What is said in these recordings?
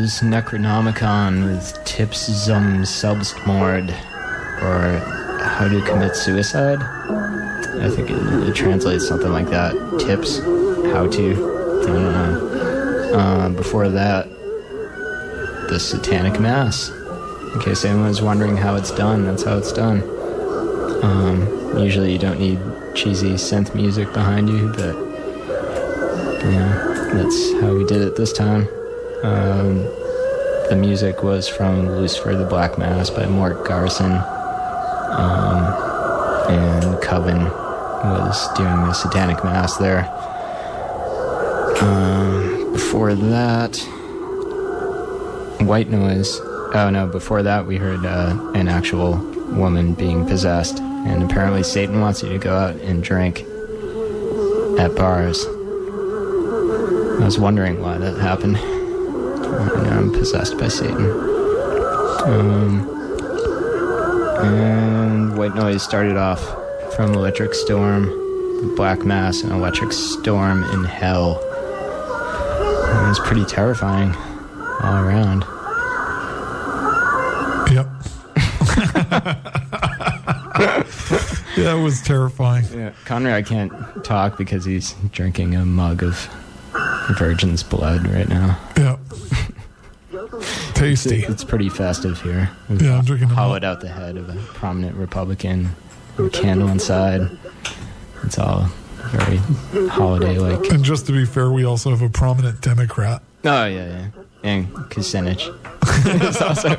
was Necronomicon with Tips zum Selbstmord, or How to Commit Suicide. I think it translates something like that. Tips, how to. I don't know. Before that, the Satanic Mass. In case anyone's wondering how it's done, that's how it's done. Usually you don't need cheesy synth music behind you, but that's how we did it this time. The music was from Lucifer the Black Mass by Mort Garson, and Coven was doing the Satanic Mass there. Before that, White Noise. Oh no, before that we heard an actual woman being possessed, and apparently Satan wants you to go out and drink at bars. I was wondering why that happened. I'm possessed by Satan. And White Noise started off from Electric Storm, Black Mass, and Electric Storm in Hell. And it was pretty terrifying all around. Yep. Yeah, it was terrifying. Yeah, Conrad can't talk because he's drinking a mug of Virgin's blood right now. Yeah. Tasty. It's pretty festive here. We've I'm drinking hollowed out the head of a prominent Republican with a candle inside. It's all very holiday-like. And just to be fair, we also have a prominent Democrat. Oh, yeah. And Kucinich. It's also...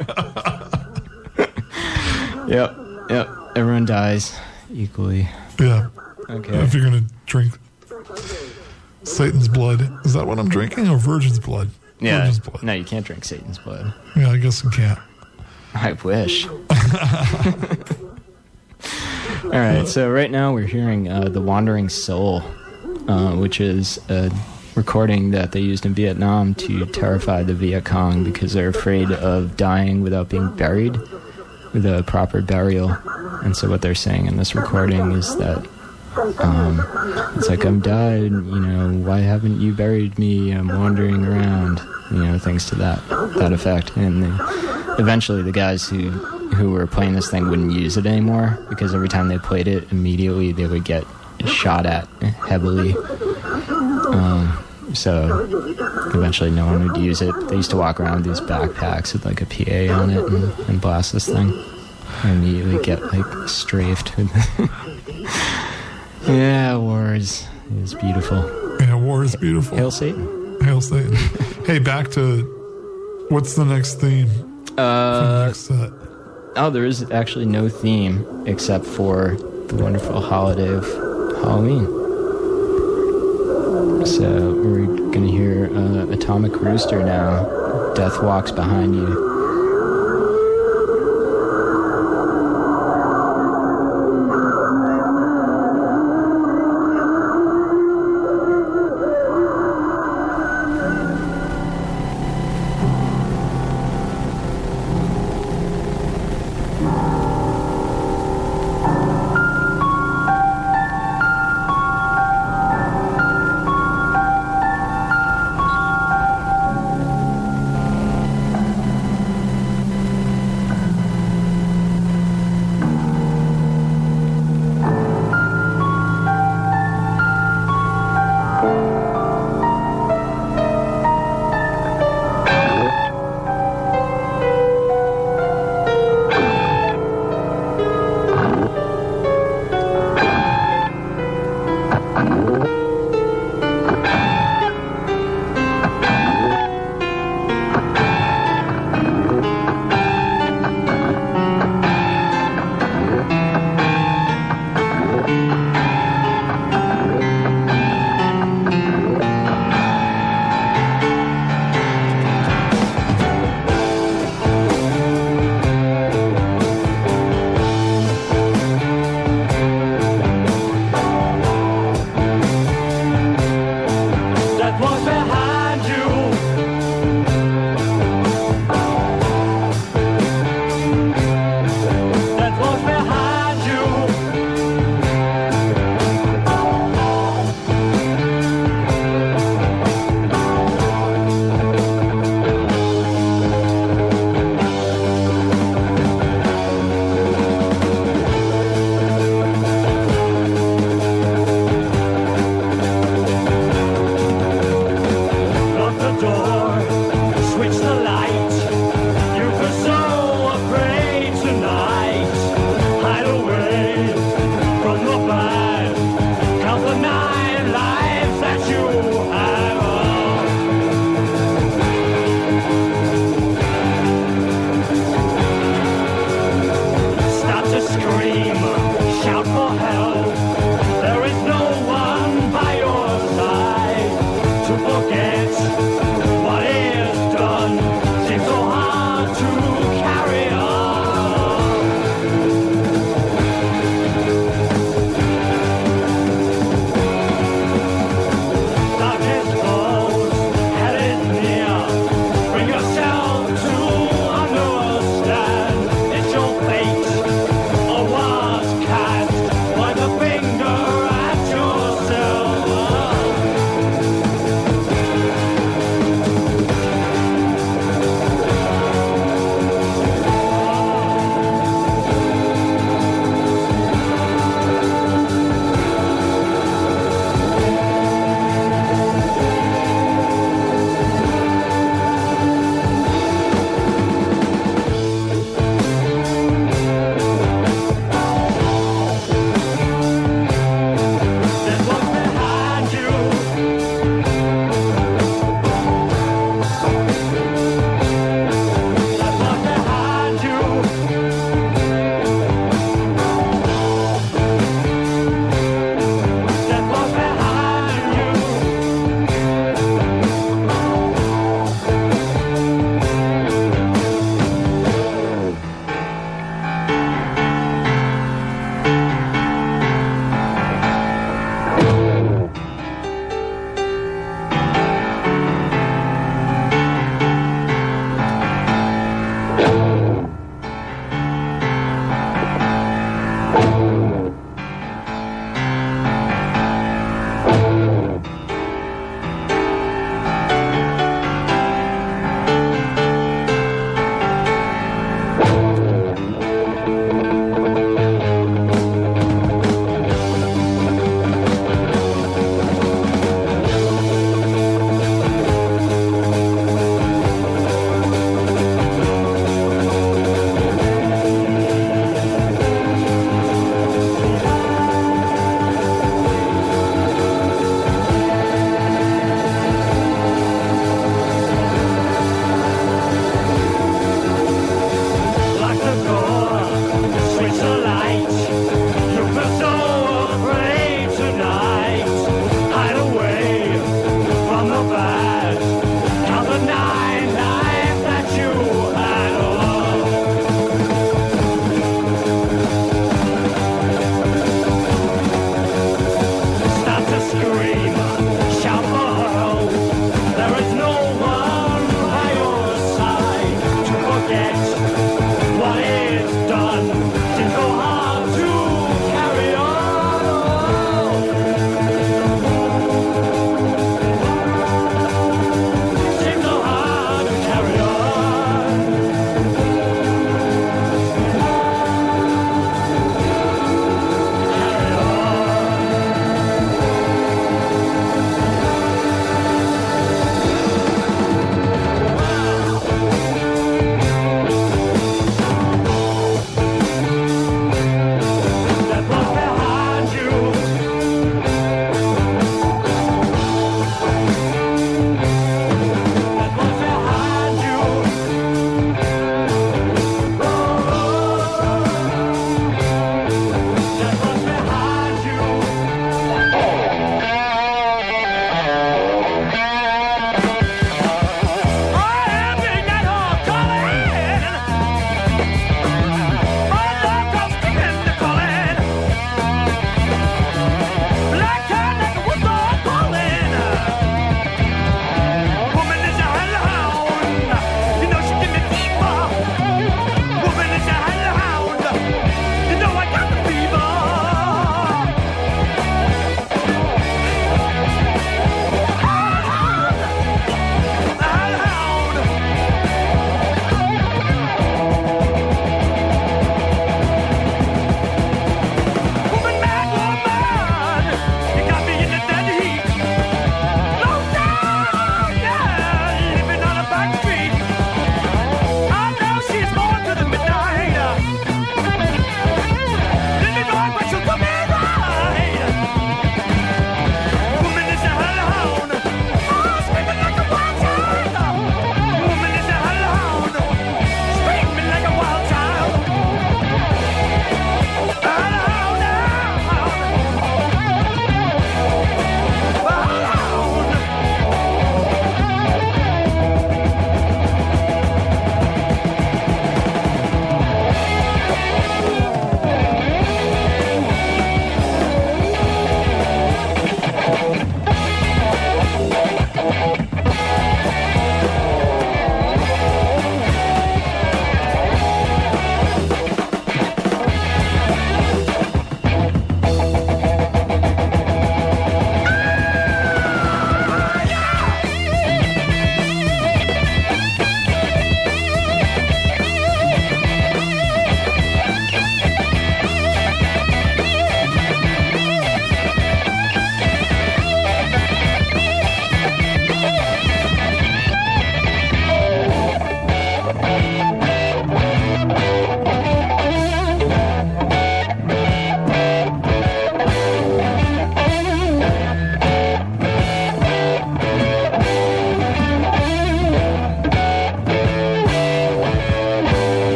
Yep. Everyone dies equally. Yeah. Okay. If you're going to drink Satan's blood. Is that what I'm drinking, or Virgin's blood? Yeah. Virgin's blood. No, you can't drink Satan's blood. Yeah, I guess you can't. I wish. All right, so right now we're hearing The Wandering Soul, which is a recording that they used in Vietnam to terrify the Viet Cong because they're afraid of dying without being buried with a proper burial. And so what they're saying in this recording is that it's like, I'm died, why haven't you buried me? I'm wandering around, things to that effect. And eventually the guys who were playing this thing wouldn't use it anymore because every time they played it, immediately they would get shot at heavily. So eventually no one would use it. They used to walk around with these backpacks with like a PA on it and blast this thing. And immediately get like strafed. Yeah, war is beautiful. Yeah, war is beautiful. Hail Satan. Hail Satan. Hey, back to what's the next theme for the next set? Oh, there is actually no theme except for the wonderful holiday of Halloween. So we're going to hear Atomic Rooster now. Death Walks Behind You.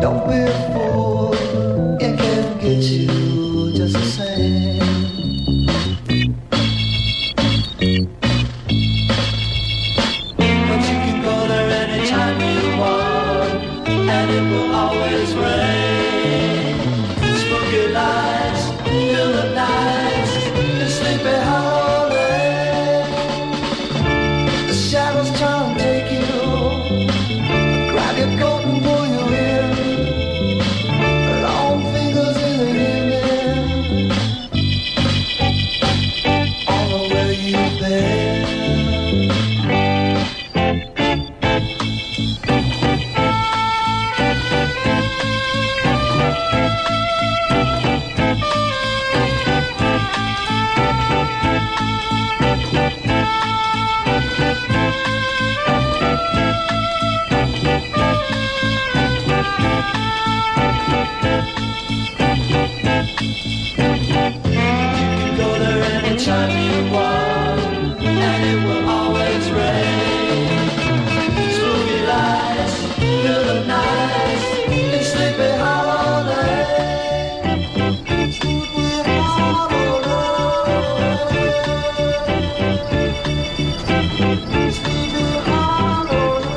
Don't be a fool, it can get you just the same. But you can go there anytime you want, and it will always rain. Spooky lights fill the nights in Sleepy Hollow Lane. The shadows try and take you, grab your coat and pull you in. Long fingers in the evening, all the way you've been. Anytime you want, and it will always rain. Spooky lights fill the nights in Sleepy Hollow Lane. Sleepy Hollow Lane. Sleepy Hollow Lane.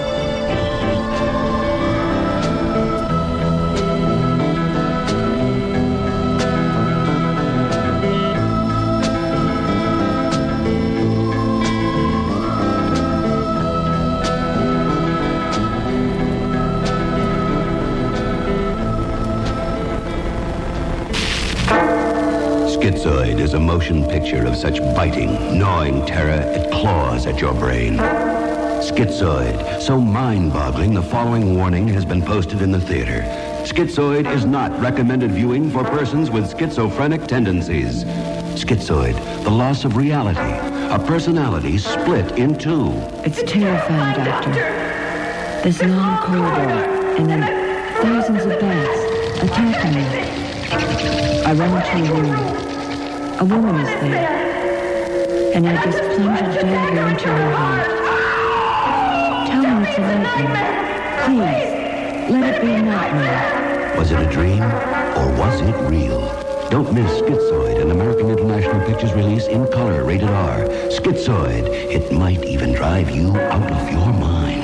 Schizoid is a motion picture of such biting, gnawing terror it claws at your brain. Schizoid, so mind-boggling the following warning has been posted in the theater. Schizoid is not recommended viewing for persons with schizophrenic tendencies. Schizoid, the loss of reality, a personality split in two. It's terrifying, Doctor. This long corridor, and then thousands of bats attacking me. I run into a room. A woman is there, and I just plunge a dagger into her heart. Tell me it's a nightmare. Please, let it be a nightmare. Was it a dream, or was it real? Don't miss Schizoid, an American International Pictures release in color, rated R. Schizoid, it might even drive you out of your mind.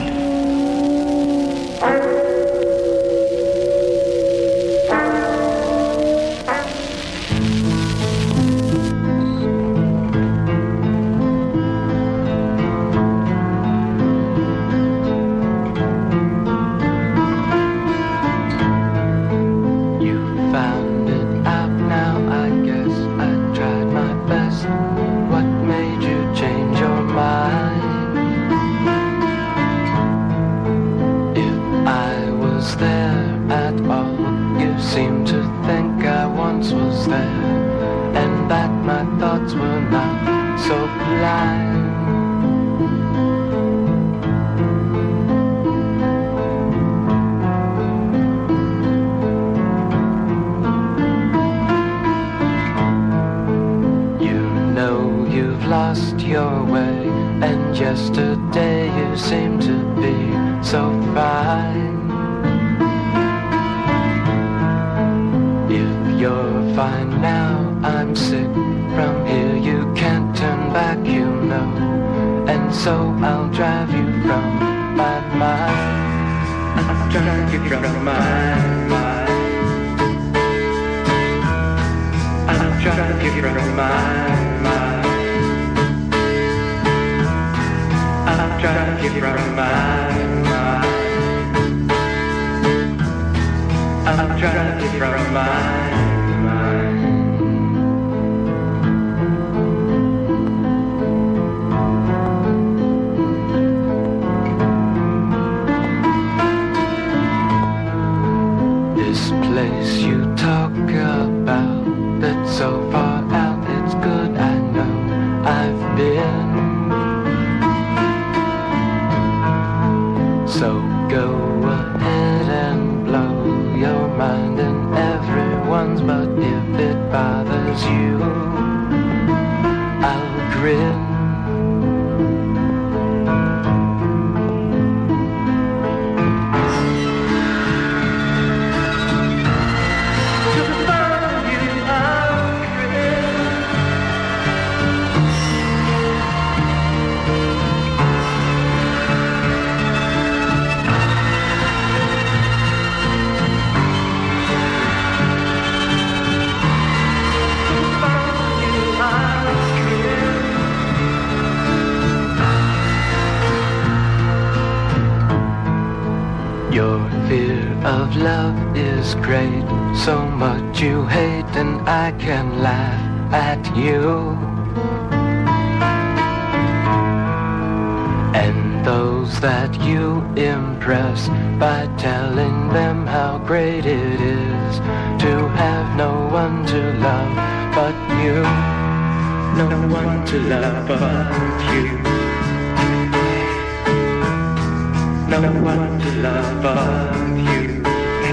of love is great. So much you hate and I can laugh at you. And those that you impress by telling them how great it is to have no one to love but you. No one to love but you. No one to love but you.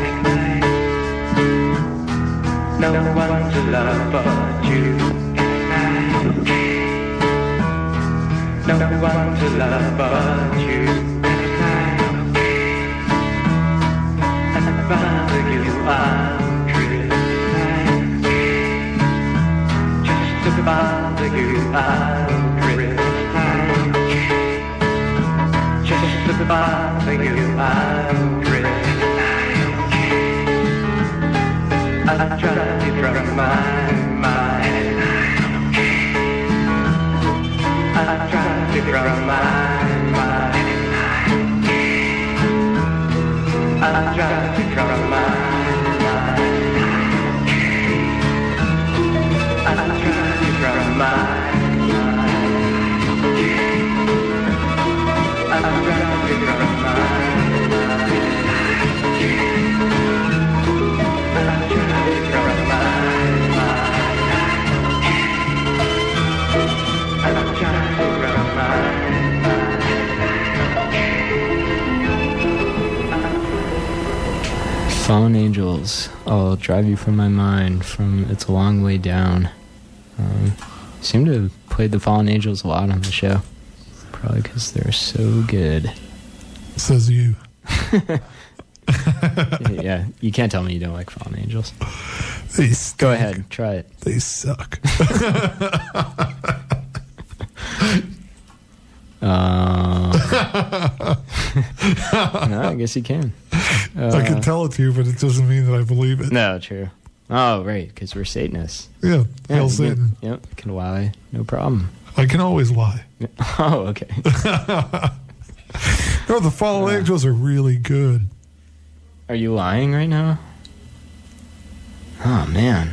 No one to love but you. No one to love but you. And bother you, I'm driven. Just to bother you, I'm driven. Just to bother you, I'm driven. I drive you from my mind. I drive you from my mind. I drive you from my mind. I drive you from my mind. I drive you from my mind. I drive you from my mind. I drive you from my mind. Fallen Angels, I'll Drive You From My Mind from It's a Long Way Down. Seem to have played the Fallen Angels a lot on the show. Probably because they're so good. Says you. Yeah, you can't tell me you don't like Fallen Angels. They stink. Go ahead, try it. They suck. No, I guess you can. I can tell it to you, but it doesn't mean that I believe it. No, true. Oh, right, because we're Satanists. Yeah, hail you Satan. Can, yep, you can lie, no problem. I can always lie. Oh, okay. No, the Fallen Angels are really good. Are you lying right now? Oh, man.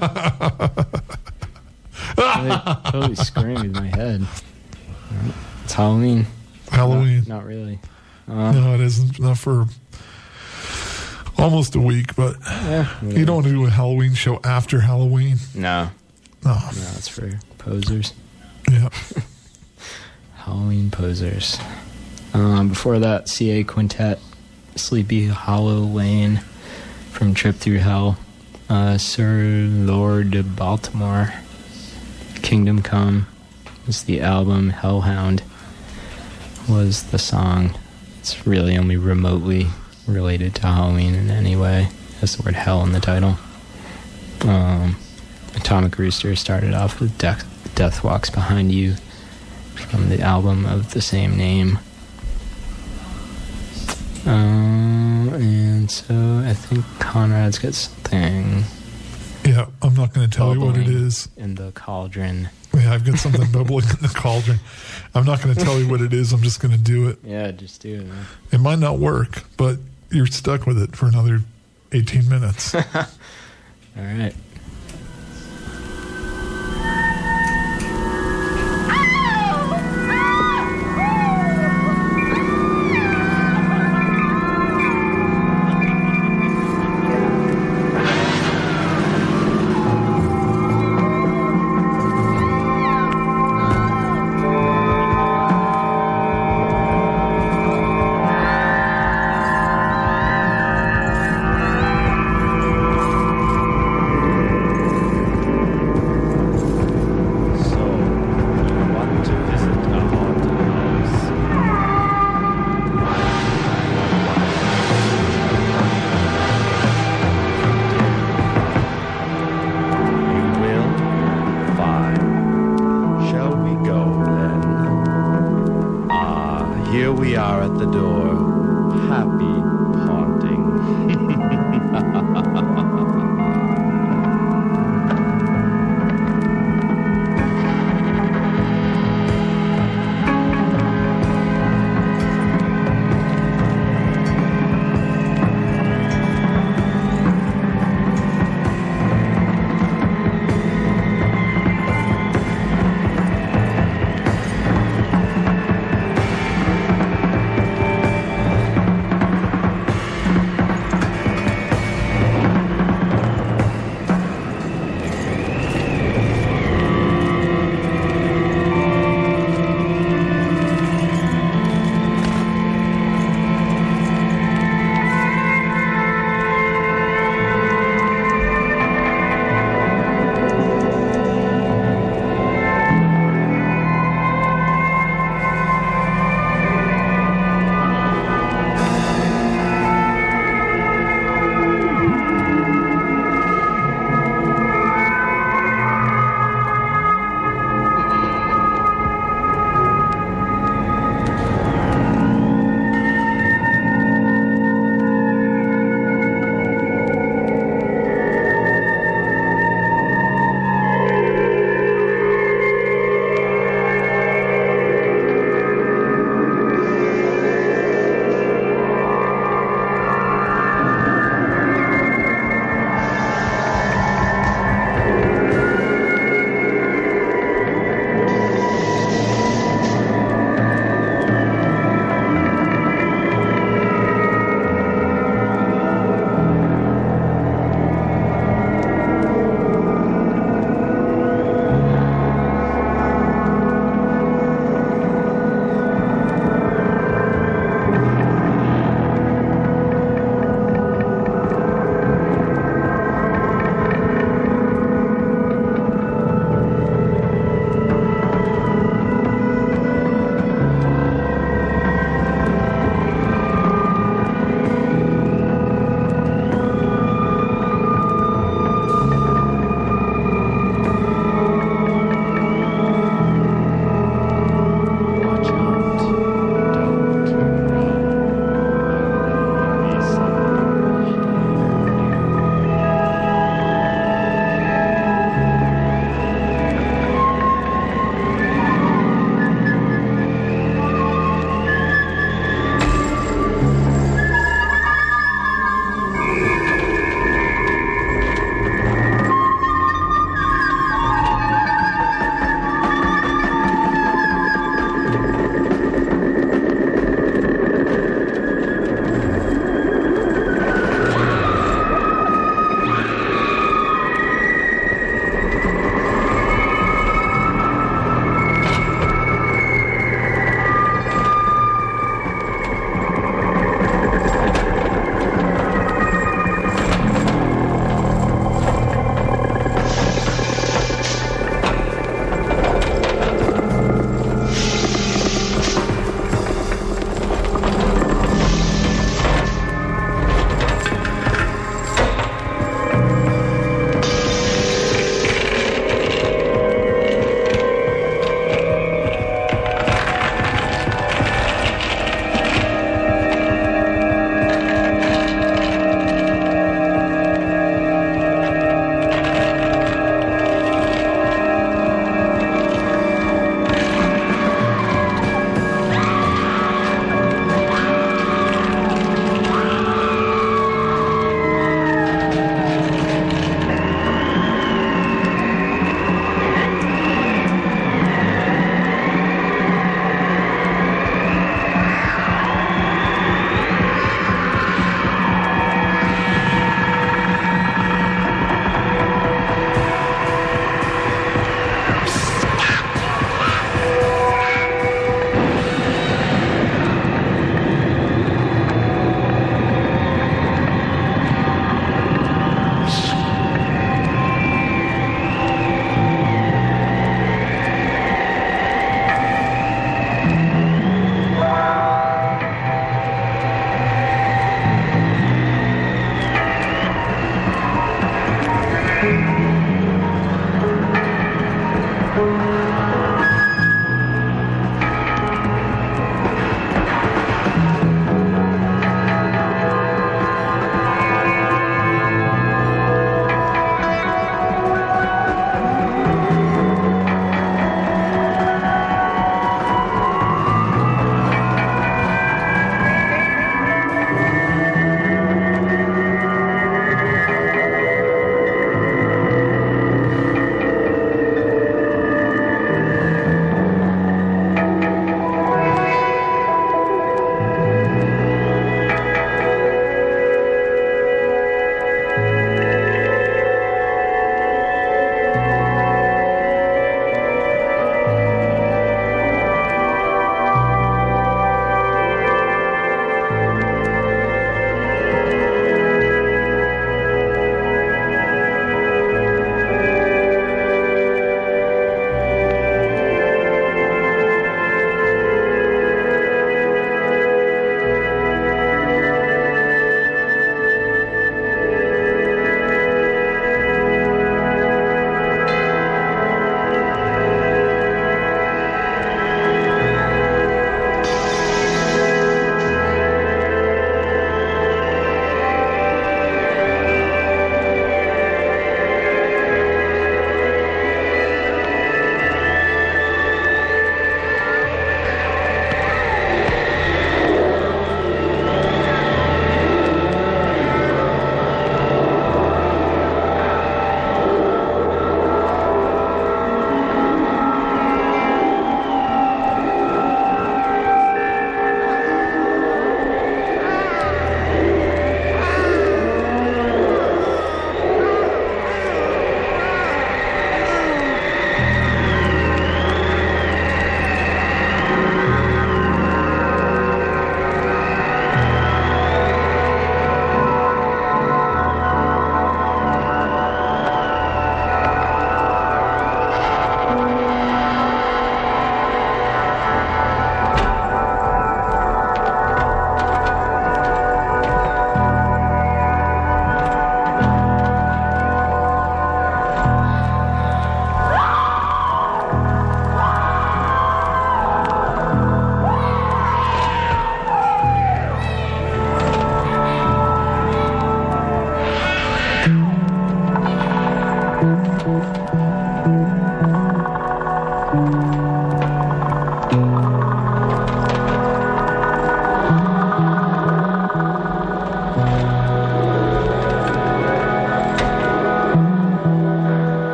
Totally screamed in my head. It's Halloween. Halloween. Not really. No, it isn't. Not for almost a week, but you don't want to do a Halloween show after Halloween. No. No. No, it's for posers. Yeah. Halloween posers. Before that, CA Quintet, Sleepy Hollow Lane from Trip Through Hell. Sir Lord of Baltimore, Kingdom Come is the album. Hellhound was the song. It's really only remotely related to Halloween in any way. It has the word hell in the title. Atomic Rooster started off with Death Walks Behind You from the album of the same name. And so I think Conrad's got something. Yeah, I'm not going to tell you what it is. In the cauldron. Yeah, I've got something bubbling in the cauldron. I'm not going to tell you what it is. I'm just going to do it. Yeah, just do it, man. It might not work, but you're stuck with it for another 18 minutes. All right.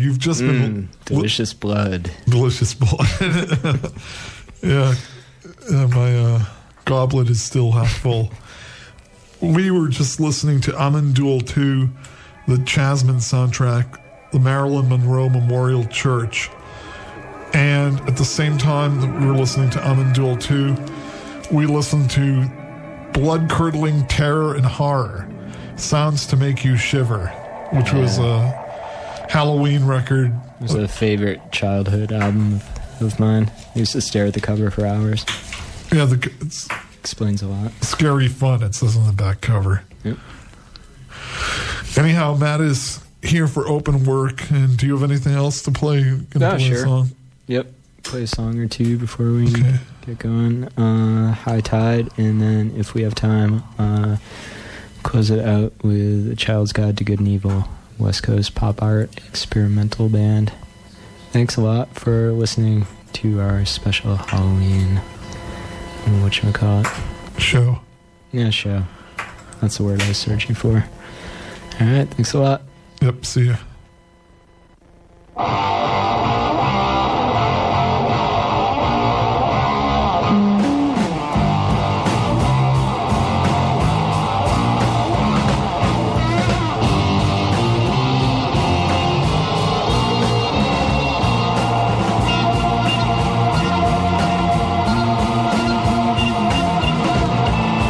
you've just been delicious blood. Delicious blood. Yeah, my goblet is still half full. We were just listening to Amen Duel 2, the Chasman soundtrack, the Marilyn Monroe Memorial Church. And at the same time that we were listening to Amen Duel 2, we listened to Blood Curdling Terror and Horror, Sounds to Make You Shiver, which was a Halloween record. It was a favorite childhood album of mine. I used to stare at the cover for hours. Yeah, it's explains a lot. Scary fun, it says on the back cover. Yep. Anyhow, Matt is here for open work, and do you have anything else to play? Play sure. A song? Yep. Play a song or two before we get going. High Tide, and then if we have time, close it out with A Child's Guide to Good and Evil, West Coast pop art experimental band. Thanks a lot for listening to our special Halloween, whatchamacallit? Show. Yeah, show. That's the word I was searching for. Alright, thanks a lot. Yep, see ya.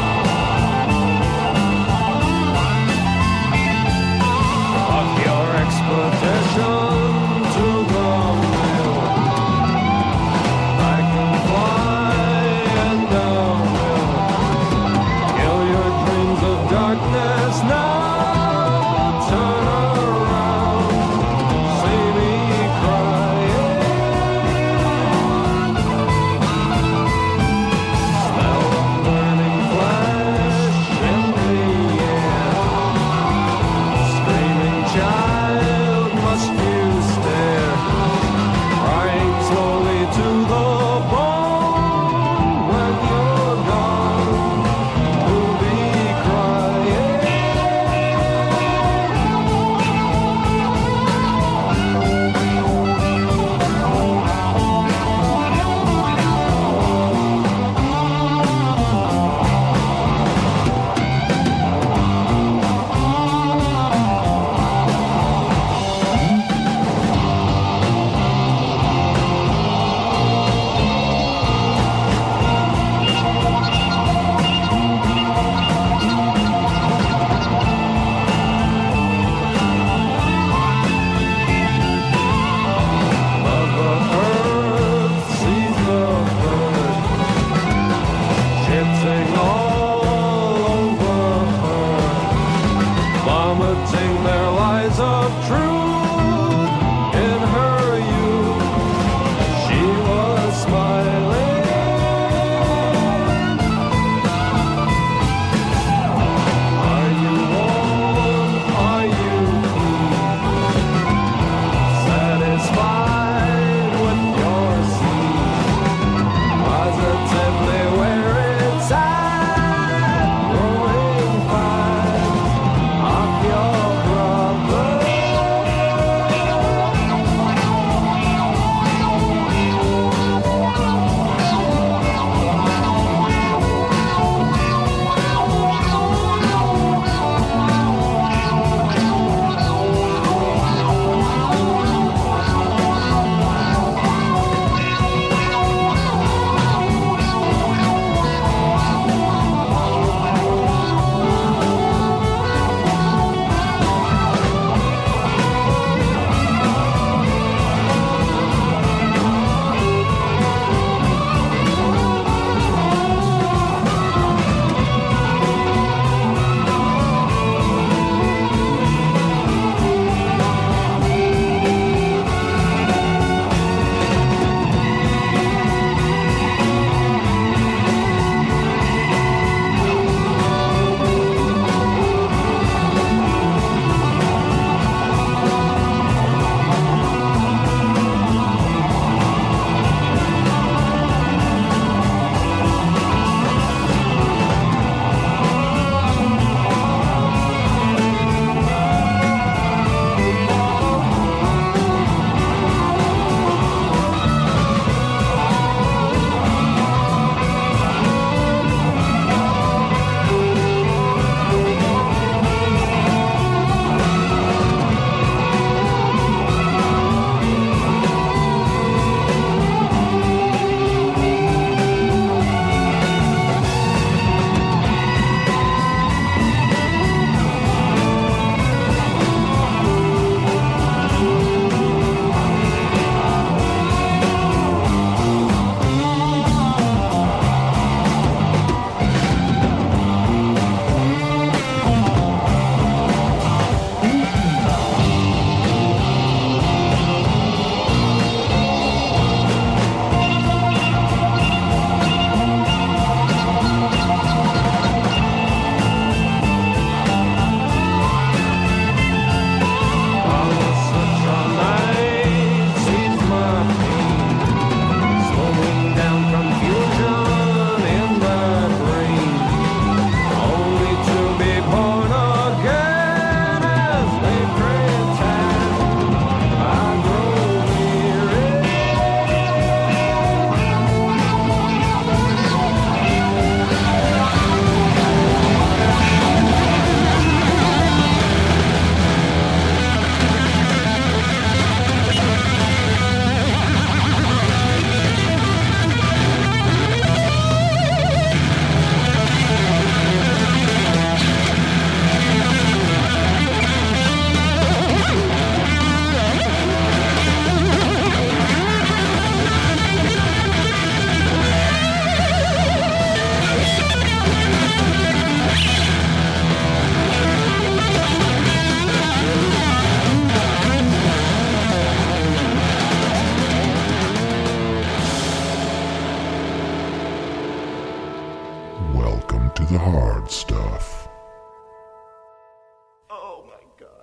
Of your to the hard stuff. Oh my God.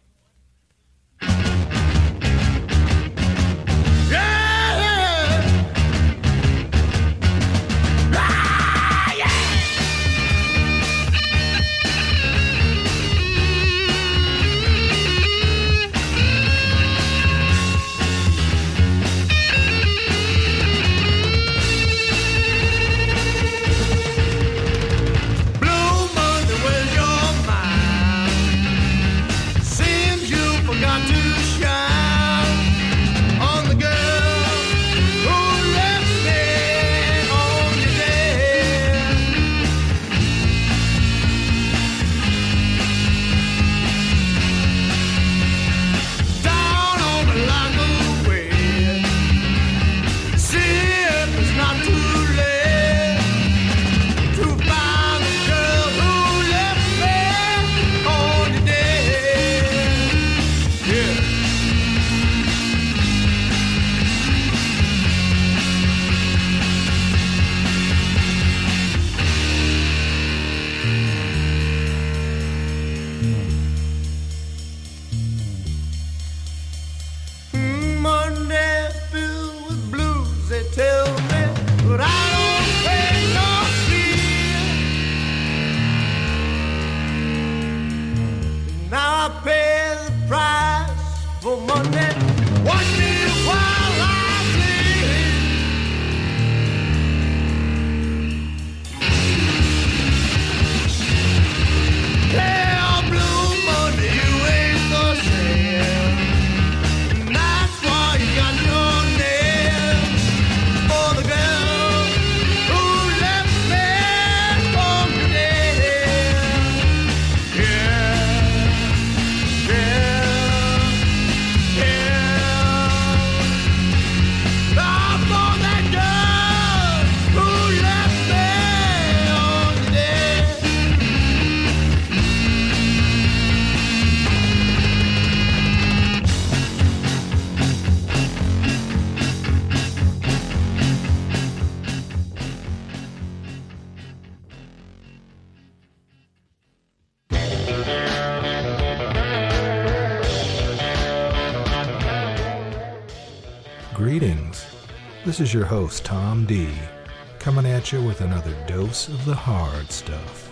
Greetings. This is your host, Tom D., coming at you with another dose of the hard stuff.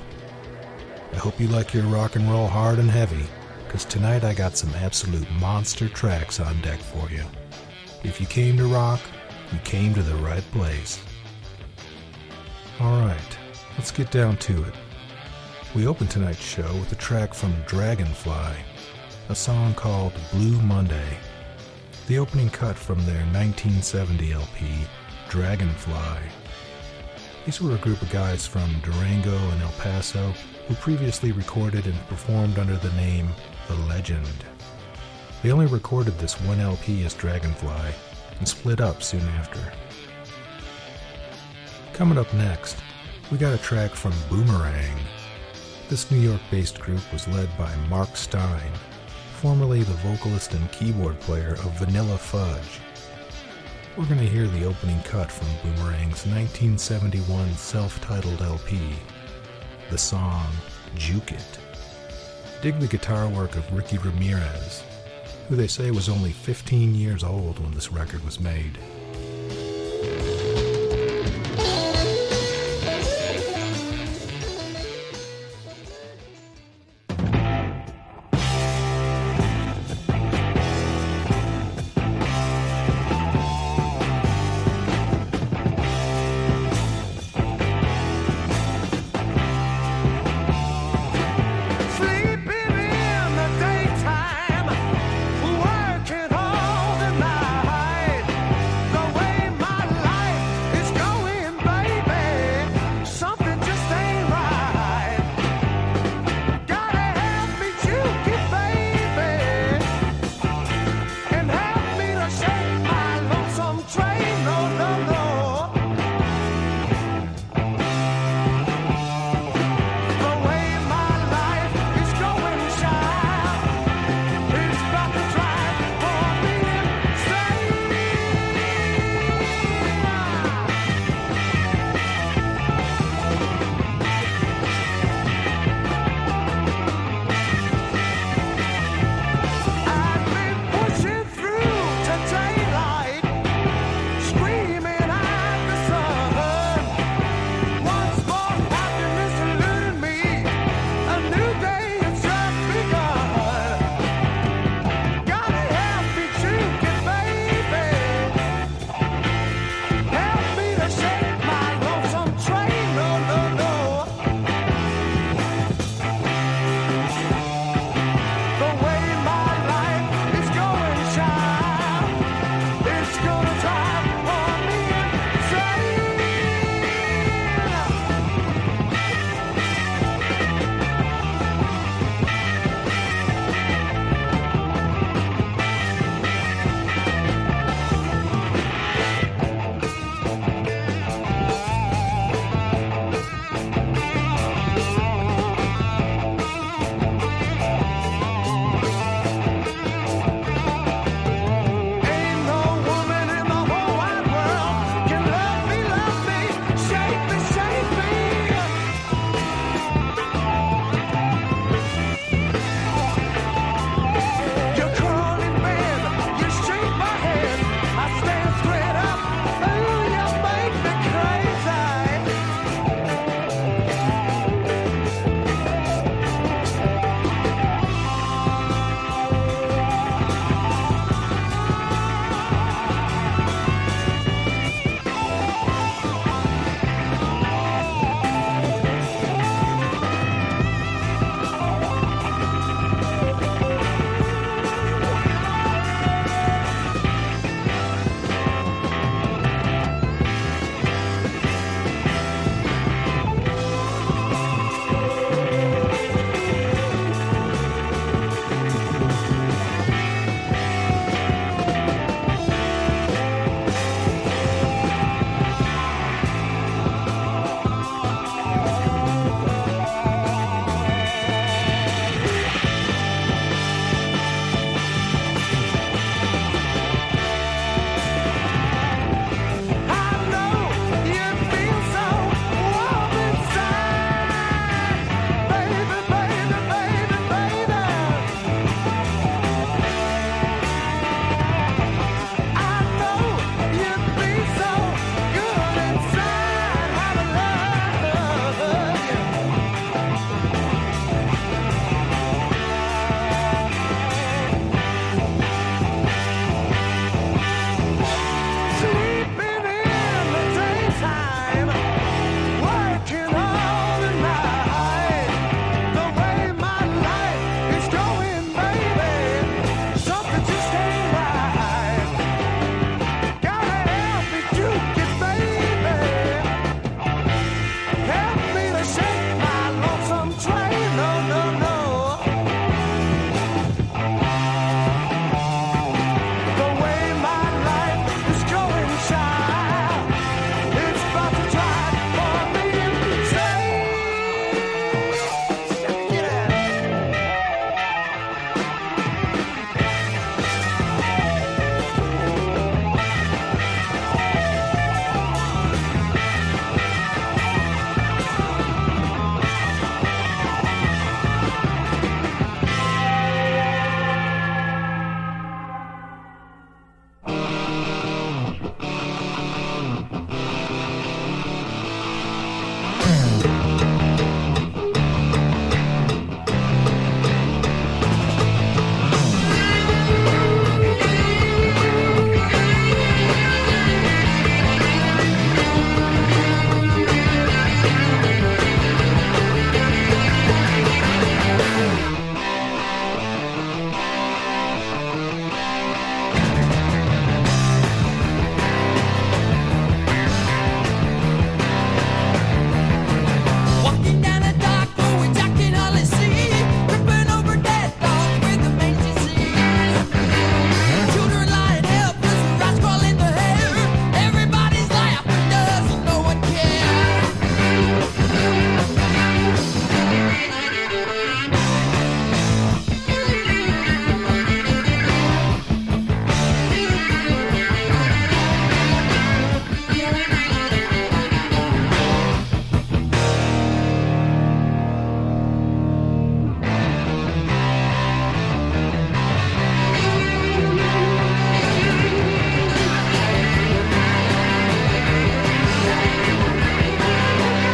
I hope you like your rock and roll hard and heavy, because tonight I got some absolute monster tracks on deck for you. If you came to rock, you came to the right place. Alright, let's get down to it. We open tonight's show with a track from Dragonfly, a song called Blue Monday. The opening cut from their 1970 LP, Dragonfly. These were a group of guys from Durango and El Paso who previously recorded and performed under the name The Legend. They only recorded this one LP as Dragonfly and split up soon after. Coming up next, we got a track from Boomerang. This New York-based group was led by Mark Stein, formerly the vocalist and keyboard player of Vanilla Fudge. We're going to hear the opening cut from Boomerang's 1971 self-titled LP, the song Juke It. Dig the guitar work of Ricky Ramirez, who they say was only 15 years old when this record was made.